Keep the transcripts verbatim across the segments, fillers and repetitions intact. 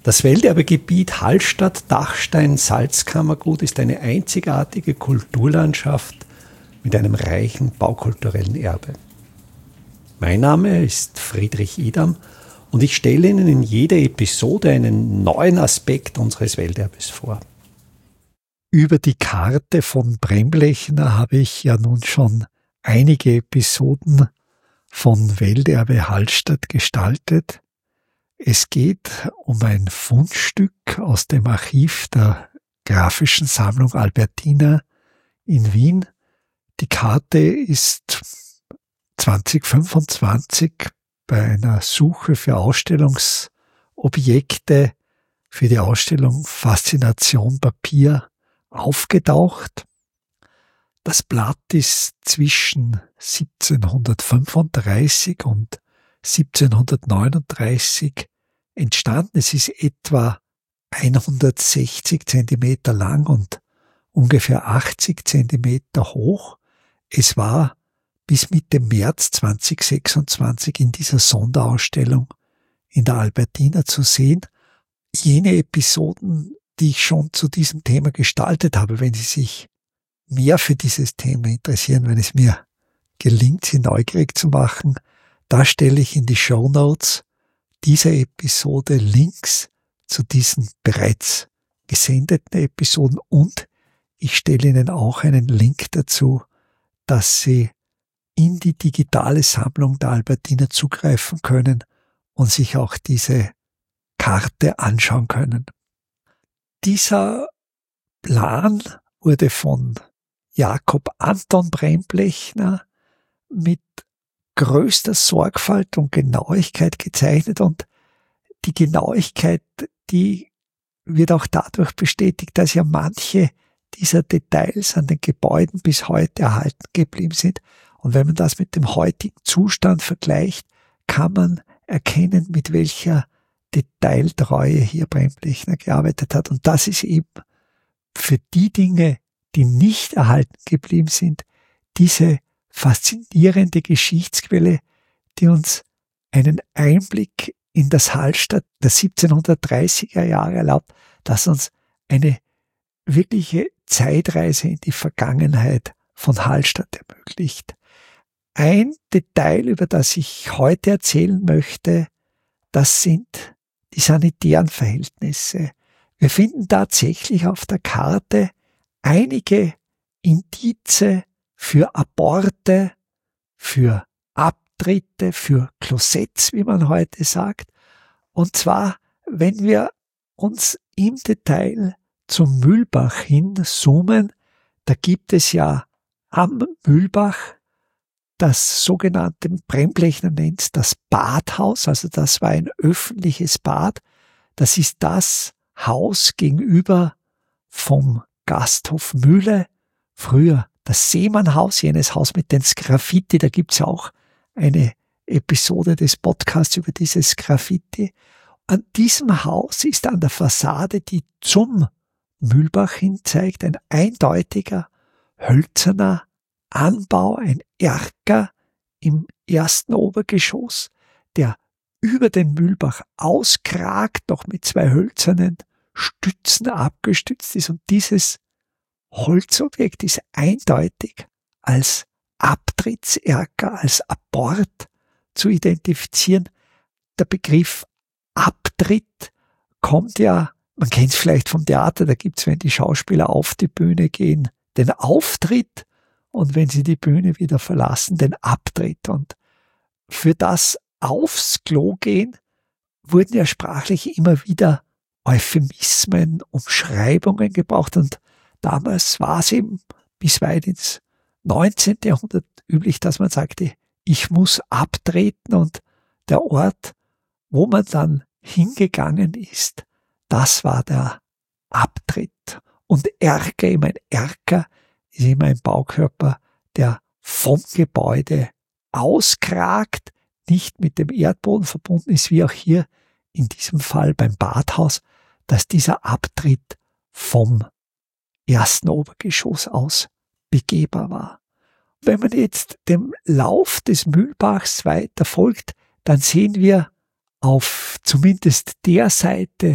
Das Welterbegebiet Hallstatt-Dachstein-Salzkammergut ist eine einzigartige Kulturlandschaft mit einem reichen baukulturellen Erbe. Mein Name ist Friedrich Idam und ich stelle Ihnen in jeder Episode einen neuen Aspekt unseres Welterbes vor. Über die Karte von Bremblechner habe ich ja nun schon einige Episoden von Welterbe Hallstatt gestaltet. Es geht um ein Fundstück aus dem Archiv der Graphischen Sammlung Albertina in Wien. Die Karte ist zwanzig fünfundzwanzig bei einer Suche für Ausstellungsobjekte für die Ausstellung Faszination Papier aufgetaucht. Das Blatt ist zwischen siebzehnhundertfünfunddreißig und siebzehnhundertneununddreißig entstanden. Es ist etwa hundertsechzig Zentimeter lang und ungefähr achtzig Zentimeter hoch. Es war bis Mitte März zweitausendsechsundzwanzig in dieser Sonderausstellung in der Albertina zu sehen. Jene Episoden, die ich schon zu diesem Thema gestaltet habe, wenn Sie sich mehr für dieses Thema interessieren, wenn es mir gelingt, Sie neugierig zu machen, da stelle ich in die Shownotes dieser Episode Links zu diesen bereits gesendeten Episoden und ich stelle Ihnen auch einen Link dazu, dass Sie in die digitale Sammlung der Albertina zugreifen können und sich auch diese Karte anschauen können. Dieser Plan wurde von Jakob Anton Bremblechner mit größter Sorgfalt und Genauigkeit gezeichnet und die Genauigkeit, die wird auch dadurch bestätigt, dass ja manche dieser Details an den Gebäuden bis heute erhalten geblieben sind. Und wenn man das mit dem heutigen Zustand vergleicht, kann man erkennen, mit welcher Detailtreue hier Bremblechner gearbeitet hat. Und das ist eben für die Dinge, die nicht erhalten geblieben sind, diese faszinierende Geschichtsquelle, die uns einen Einblick in das Hallstatt der siebzehnhundertdreißiger Jahre erlaubt, das uns eine wirkliche Zeitreise in die Vergangenheit von Hallstatt ermöglicht. Ein Detail, über das ich heute erzählen möchte, das sind die sanitären Verhältnisse. Wir finden tatsächlich auf der Karte einige Indize für Aborte, für Abtritte, für Klosetts, wie man heute sagt. Und zwar, wenn wir uns im Detail zum Mühlbach hin zoomen, da gibt es ja am Mühlbach das sogenannte, Bremblechner nennt es das Badhaus, also das war ein öffentliches Bad. Das ist das Haus gegenüber vom Gasthof Mühle, früher das Seemannhaus, jenes Haus mit den Sgraffiti, da gibt's ja auch eine Episode des Podcasts über dieses Graffiti. An diesem Haus ist an der Fassade, die zum Mühlbach hin zeigt, ein eindeutiger hölzerner Anbau, ein Erker im ersten Obergeschoss, der über den Mühlbach auskragt, noch mit zwei hölzernen Stützen abgestützt ist. Und dieses Holzobjekt ist eindeutig als Abtrittserker, als Abort zu identifizieren. Der Begriff Abtritt kommt ja, man kennt es vielleicht vom Theater, da gibt's, wenn die Schauspieler auf die Bühne gehen, den Auftritt und wenn sie die Bühne wieder verlassen, den Abtritt. Und für das aufs Klo gehen wurden ja sprachlich immer wieder Euphemismen, Umschreibungen gebraucht und damals war es eben bis weit ins neunzehnten Jahrhundert üblich, dass man sagte, ich muss abtreten und der Ort, wo man dann hingegangen ist, das war der Abtritt. Und Erker, eben ein Erker, ist immer ein Baukörper, der vom Gebäude auskragt, nicht mit dem Erdboden verbunden ist, wie auch hier in diesem Fall beim Badhaus, dass dieser Abtritt vom ersten Obergeschoss aus begehbar war. Wenn man jetzt dem Lauf des Mühlbachs weiter folgt, dann sehen wir auf zumindest der Seite,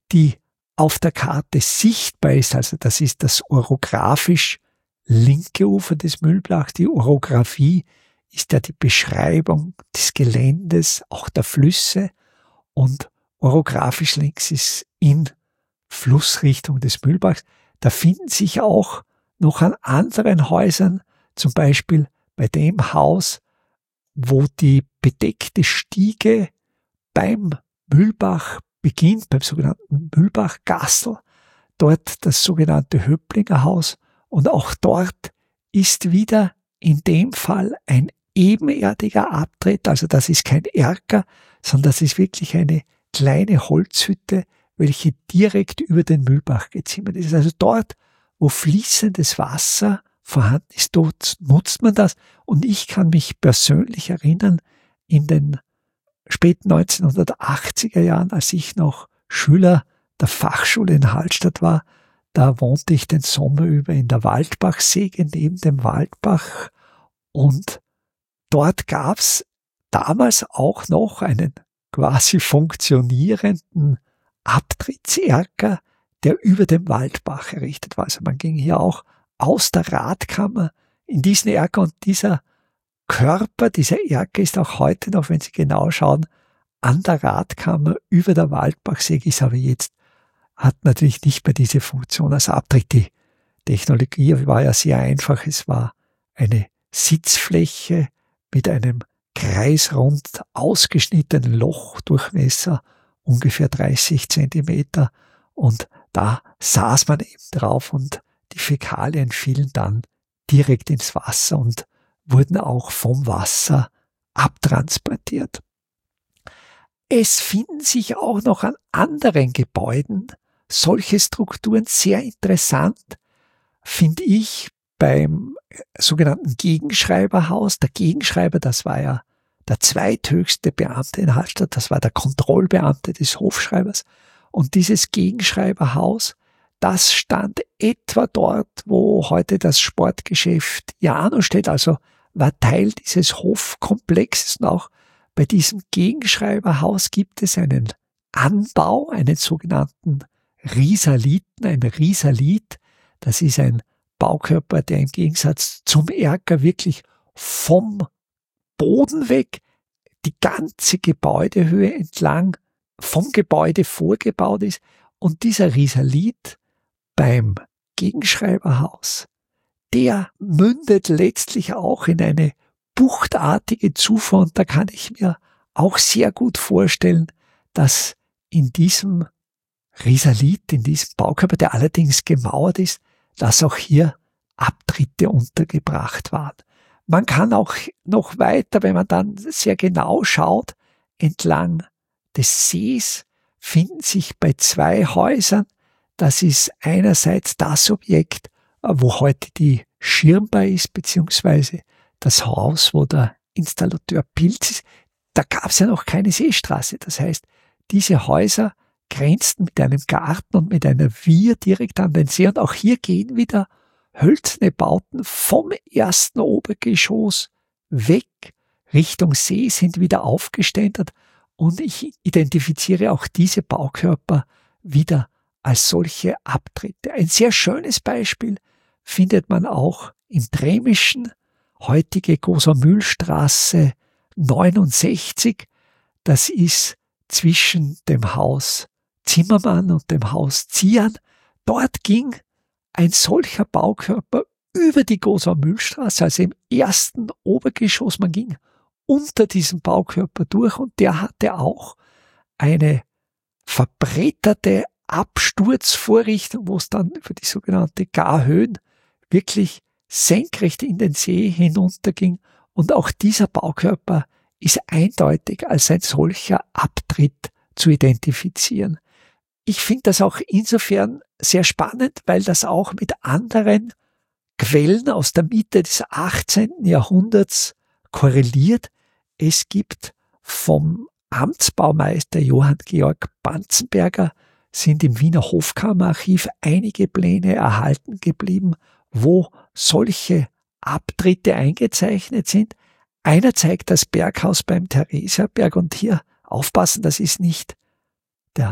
die auf der Karte sichtbar ist, also das ist das orographisch linke Ufer des Mühlbachs. Die Orographie ist ja die Beschreibung des Geländes, auch der Flüsse, und orographisch links ist in Flussrichtung des Mühlbachs. Da finden sich auch noch an anderen Häusern, zum Beispiel bei dem Haus, wo die bedeckte Stiege beim Mühlbach beginnt, beim sogenannten Mühlbachgassel, dort das sogenannte Höplingerhaus, und auch dort ist wieder in dem Fall ein ebenerdiger Abtritt, also das ist kein Erker, sondern das ist wirklich eine kleine Holzhütte, welche direkt über den Mühlbach gezimmert ist. Also dort, wo fließendes Wasser vorhanden ist, dort nutzt man das. Und ich kann mich persönlich erinnern, in den späten neunzehnhundertachtziger Jahren, als ich noch Schüler der Fachschule in Hallstatt war, da wohnte ich den Sommer über in der Waldbachsäge neben dem Waldbach, und dort gab's damals auch noch einen quasi funktionierenden Abtrittserker, der über dem Waldbach errichtet war. Also man ging hier auch aus der Radkammer in diesen Erker, und dieser Körper, dieser Erker ist auch heute noch, wenn Sie genau schauen, an der Radkammer über der Waldbachsäge, ist aber jetzt, hat natürlich nicht mehr diese Funktion als Abtritt. Die Technologie war ja sehr einfach. Es war eine Sitzfläche mit einem kreisrund ausgeschnittenen Lochdurchmesser, ungefähr dreißig Zentimeter, und da saß man eben drauf, und die Fäkalien fielen dann direkt ins Wasser und wurden auch vom Wasser abtransportiert. Es finden sich auch noch an anderen Gebäuden solche Strukturen. Sehr interessant finde ich beim sogenannten Gegenschreiberhaus. Der Gegenschreiber, das war ja der zweithöchste Beamte in Hallstatt, das war der Kontrollbeamte des Hofschreibers. Und dieses Gegenschreiberhaus, das stand etwa dort, wo heute das Sportgeschäft Jano steht, also war Teil dieses Hofkomplexes. Und auch bei diesem Gegenschreiberhaus gibt es einen Anbau, einen sogenannten Risaliten. Ein Risalit, das ist ein Baukörper, der im Gegensatz zum Erker wirklich vom Boden weg die ganze Gebäudehöhe entlang vom Gebäude vorgebaut ist. Und dieser Risalit beim Gegenschreiberhaus, der mündet letztlich auch in eine buchtartige Zufuhr, und da kann ich mir auch sehr gut vorstellen, dass in diesem Risalit, in diesem Baukörper, der allerdings gemauert ist, dass auch hier Abtritte untergebracht waren. Man kann auch noch weiter, wenn man dann sehr genau schaut, entlang des Sees finden sich bei zwei Häusern, das ist einerseits das Objekt, wo heute die Schirmbar ist, beziehungsweise das Haus, wo der Installateur Pilz ist. Da gab es ja noch keine Seestraße. Das heißt, diese Häuser grenzten mit einem Garten und mit einer Wier direkt an den See. Und auch hier gehen wieder hölzerne Bauten vom ersten Obergeschoss weg Richtung See, sind wieder aufgeständert. Und ich identifiziere auch diese Baukörper wieder als solche Abtritte. Ein sehr schönes Beispiel findet man auch im Bremischen, heutige Gosermühlstraße neunundsechzig. Das ist zwischen dem Haus Zimmermann und dem Haus Zian. Dort ging ein solcher Baukörper über die Gosermühlstraße, also im ersten Obergeschoss. Man ging unter diesem Baukörper durch, und der hatte auch eine verbretterte Absturzvorrichtung, wo es dann über die sogenannte Garhöhen wirklich senkrecht in den See hinunterging. Und auch dieser Baukörper ist eindeutig als ein solcher Abtritt zu identifizieren. Ich finde das auch insofern sehr spannend, weil das auch mit anderen Quellen aus der Mitte des achtzehnten Jahrhunderts korreliert. Es gibt vom Amtsbaumeister Johann Georg Banzenberger, sind im Wiener Hofkammerarchiv einige Pläne erhalten geblieben, wo solche Abtritte eingezeichnet sind. Einer zeigt das Berghaus beim Theresiaberg, und hier aufpassen, das ist nicht der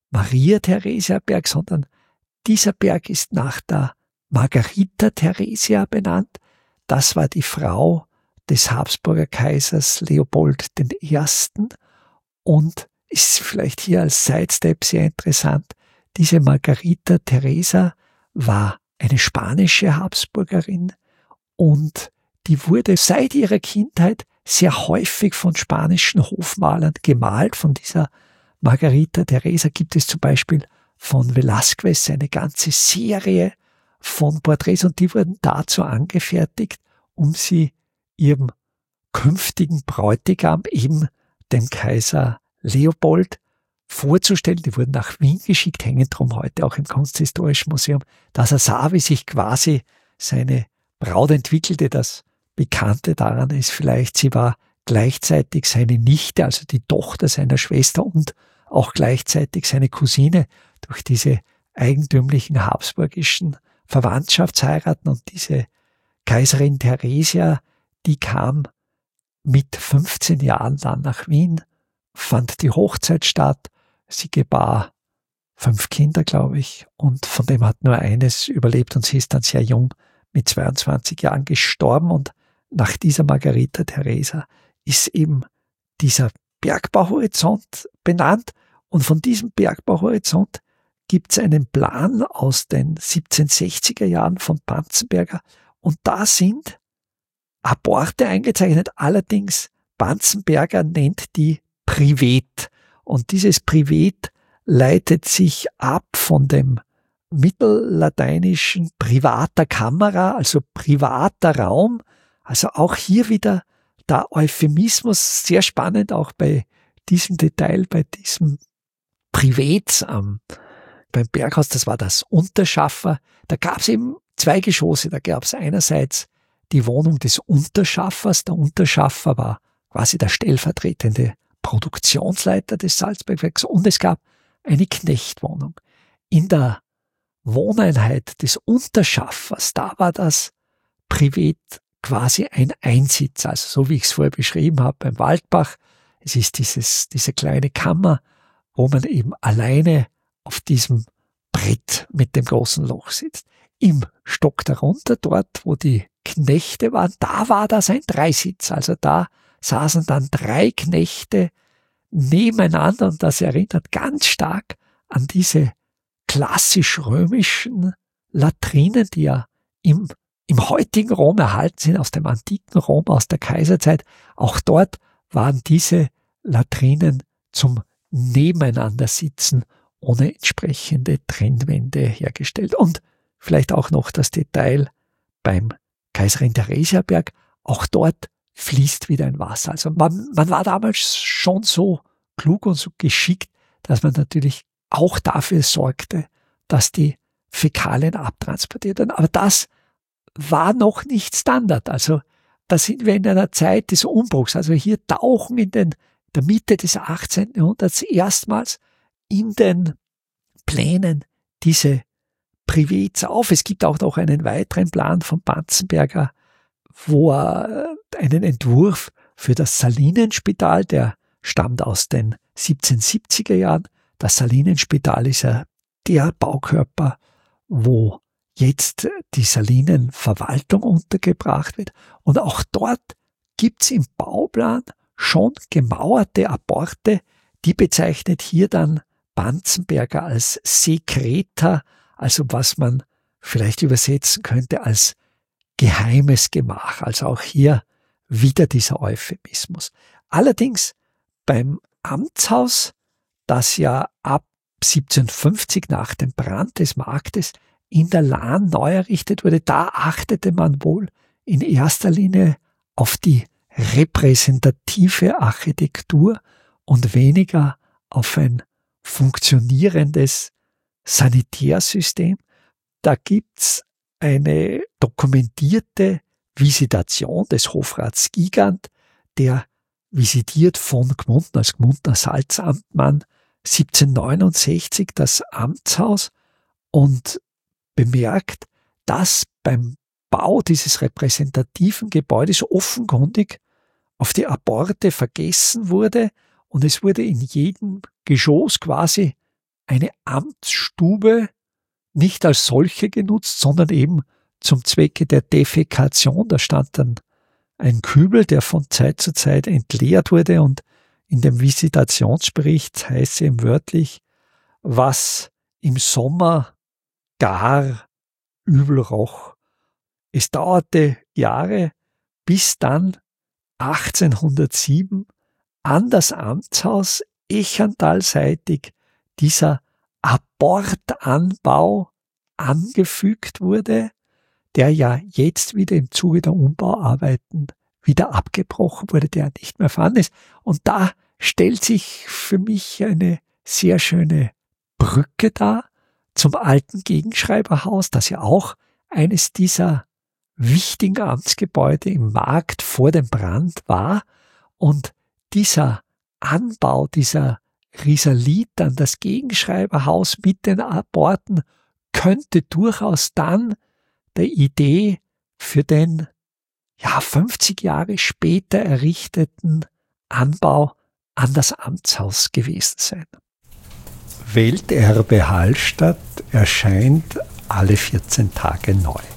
Maria-Theresia-Berg, sondern dieser Berg ist nach der Margarita Theresia benannt. Das war die Frau des Habsburger Kaisers Leopold der Erste. Und ist vielleicht hier als Sidestep sehr interessant, diese Margarita Teresa war eine spanische Habsburgerin und die wurde seit ihrer Kindheit sehr häufig von spanischen Hofmalern gemalt. Von dieser Margarita Teresa gibt es zum Beispiel von Velázquez eine ganze Serie von Porträts und die wurden dazu angefertigt, um sie ihrem künftigen Bräutigam, eben dem Kaiser Leopold, vorzustellen. Die wurden nach Wien geschickt, hängen drum heute auch im Kunsthistorischen Museum, dass er sah, wie sich quasi seine Braut entwickelte. Das Bekannte daran ist vielleicht, sie war gleichzeitig seine Nichte, also die Tochter seiner Schwester und auch gleichzeitig seine Cousine durch diese eigentümlichen habsburgischen Verwandtschaftsheiraten. Und diese Kaiserin Theresia, die kam mit fünfzehn Jahren dann nach Wien, fand die Hochzeit statt. Sie gebar fünf Kinder, glaube ich, und von dem hat nur eines überlebt und sie ist dann sehr jung mit zweiundzwanzig Jahren gestorben. Und nach dieser Margarita Teresa ist eben dieser Bergbauhorizont benannt. Und von diesem Bergbauhorizont gibt es einen Plan aus den siebzehnhundertsechziger Jahren von Banzenberger. Und da sind Apporte eingezeichnet. Allerdings Banzenberger nennt die Privet. Und dieses Privet leitet sich ab von dem mittellateinischen privata camera, also privater Raum. Also auch hier wieder der Euphemismus, sehr spannend auch bei diesem Detail, bei diesem Privet am, beim Berghaus, das war das Unterschaffer. Da gab es eben zwei Geschosse. Da gab es einerseits die Wohnung des Unterschaffers. Der Unterschaffer war quasi der stellvertretende Produktionsleiter des Salzbergwerks und es gab eine Knechtwohnung. In der Wohneinheit des Unterschaffers, da war das Privet quasi ein Einsitz, also so wie ich es vorher beschrieben habe beim Waldbach. Es ist dieses, diese kleine Kammer, wo man eben alleine auf diesem Brett mit dem großen Loch sitzt. Im Stock darunter, dort wo die Knechte waren, da war das ein Dreisitz, also da saßen dann drei Knechte nebeneinander und das erinnert ganz stark an diese klassisch-römischen Latrinen, die ja im, im heutigen Rom erhalten sind, aus dem antiken Rom, aus der Kaiserzeit. Auch dort waren diese Latrinen zum Nebeneinandersitzen ohne entsprechende Trennwände hergestellt. Und vielleicht auch noch das Detail beim Kaiserin Theresia Berg, auch dort fließt wieder ein Wasser. Also man, man war damals schon so klug und so geschickt, dass man natürlich auch dafür sorgte, dass die Fäkalien abtransportiert werden. Aber das war noch nicht Standard. Also da sind wir in einer Zeit des Umbruchs. Also hier tauchen in den, der Mitte des achtzehnten Jahrhunderts erstmals in den Plänen diese Privets auf. Es gibt auch noch einen weiteren Plan von Banzenberger, wo er einen Entwurf für das Salinenspital, der stammt aus den siebzehnhundertsiebziger Jahren. Das Salinenspital ist ja der Baukörper, wo jetzt die Salinenverwaltung untergebracht wird. Und auch dort gibt's im Bauplan schon gemauerte Apporte. Die bezeichnet hier dann Banzenberger als Secreta, also was man vielleicht übersetzen könnte als geheimes Gemach. Also auch hier wieder dieser Euphemismus. Allerdings beim Amtshaus, das ja ab siebzehnhundertfünfzig nach dem Brand des Marktes in der Lahn neu errichtet wurde, da achtete man wohl in erster Linie auf die repräsentative Architektur und weniger auf ein funktionierendes Sanitärsystem. Da gibt's eine dokumentierte Visitation des Hofrats Gigant, der visitiert von Gmunden als Gmundner Salzamtmann siebzehnhundertneunundsechzig das Amtshaus und bemerkt, dass beim Bau dieses repräsentativen Gebäudes offenkundig auf die Apporte vergessen wurde und es wurde in jedem Geschoss quasi eine Amtsstube nicht als solche genutzt, sondern eben zum Zwecke der Defekation. Da stand dann ein Kübel, der von Zeit zu Zeit entleert wurde, und in dem Visitationsbericht heißt es wörtlich, was im Sommer gar übel roch. Es dauerte Jahre, bis dann achtzehnhundertsieben an das Amtshaus Echentalseitig dieser Apportanbau angefügt wurde, der ja jetzt wieder im Zuge der Umbauarbeiten wieder abgebrochen wurde, der nicht mehr vorhanden ist. Und da stellt sich für mich eine sehr schöne Brücke dar zum alten Gegenschreiberhaus, das ja auch eines dieser wichtigen Amtsgebäude im Markt vor dem Brand war. Und dieser Anbau, dieser Risalit an das Gegenschreiberhaus mit den Apporten könnte durchaus dann der Idee für den ja fünfzig Jahre später errichteten Anbau an das Amtshaus gewesen sein. Welterbe Hallstatt erscheint alle vierzehn Tage neu.